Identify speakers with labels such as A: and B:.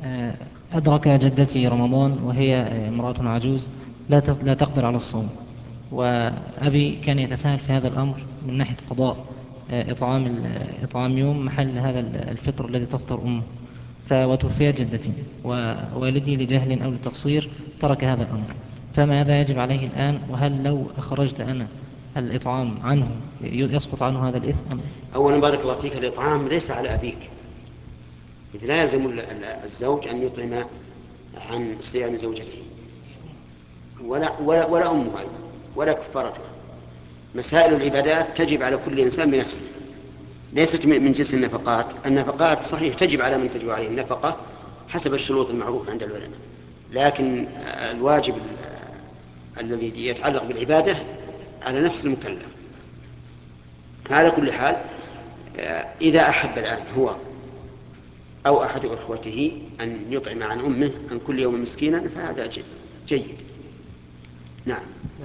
A: أدرك جدتي رمضان وهي امرأة عجوز لا تقدر على الصوم، وأبي كان يتساهل في هذا الأمر من ناحية قضاء إطعام يوم محل هذا الفطر الذي تفطر أمه. وتوفيت جدتي، ووالدي لجهل أو لتقصير ترك هذا الأمر. فماذا يجب عليه الآن؟ وهل لو أخرجت أنا الإطعام عنه يسقط عنه هذا الإثم أم؟
B: أولا بارك الله فيك، الإطعام ليس على أبيك، إذ لا يلزم الزوج أن يطعم عن صيام زوجته ولا أمه أيضا ولا كفارتها. مسائل العبادات تجب على كل إنسان بنفسه، ليست من جنس النفقات. النفقات صحيح تجب على من تجب عليه النفقة حسب الشروط المعروفة عند العلماء، لكن الواجب الذي يتعلق بالعبادة على نفس المكلف. على كل حال، إذا أحب الآن هو أو أحد إخوته أن يطعم عن أمه عن كل يوم مسكينا فهذا جيد. نعم.